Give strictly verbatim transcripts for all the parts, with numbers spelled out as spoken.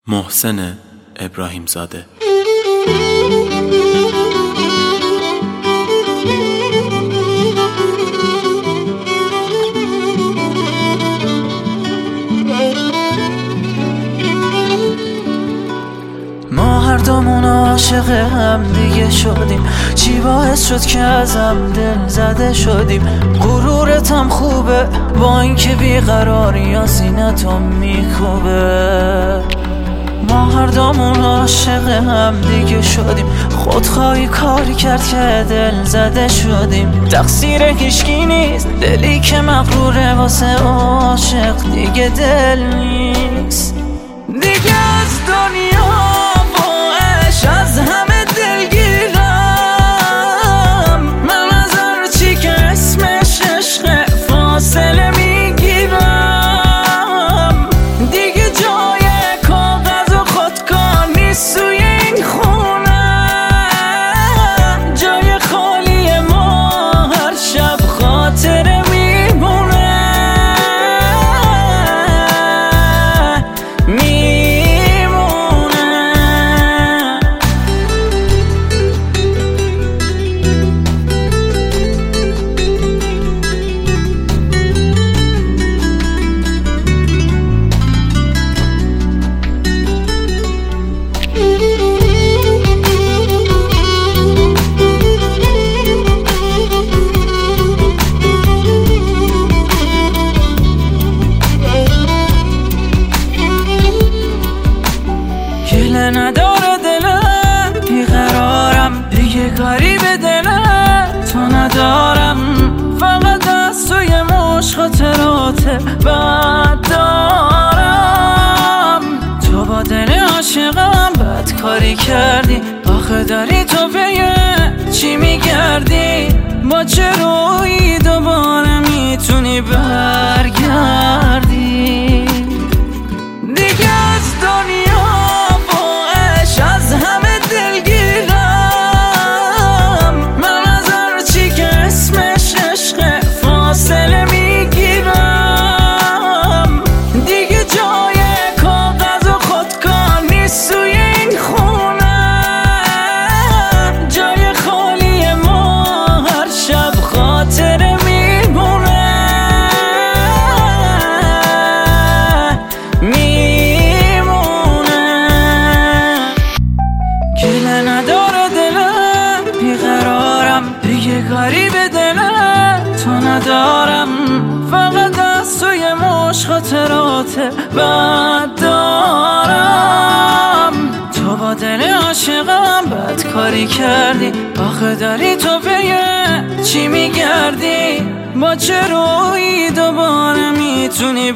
محسن ابراهیم زاده. ما هر دومون عاشق هم دیگه شدیم، چی باعث شد که ازم دل زده شدیم؟ غرورتم خوبه با اینکه بیقراری یا سینتو میکوبه. ما هر دومون عاشق هم دیگه شدیم، خودخواهی کاری کرد که دل زده شدیم. تقصیر هیچکی نیست، دلی که مغروره واسه عاشق دیگه دل نیست. دیگه از دنیا از همه دلگیرم، من از هر چی که اسمش عشق فاصله میگیرم. دیگه جای کاغذ و خودکار نیست توی این خونه، جای خالی ما هر شب خاطره میمونه. گله نداره دلم، بیقرارم دیگه کاری به دلم تو ندارم. فقط از توی مش خاطرات بد دارم. تو با دل عاشقم بد کاری کردی، آخه داری تو به چی میگردی؟ با چه رویی دوباره میتونی برگردی؟ دیگه از دنیا دیگه کاری به دلم تو ندارم. فقط از توی مش خاطرات بد دارم. تو با دل عاشقم بد کاری کردی، آخه داری تو به چی میگردی؟ با چه رویی دوباره میتونی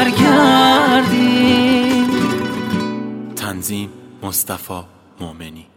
برگردی؟ تنظیم مصطفی مومنی.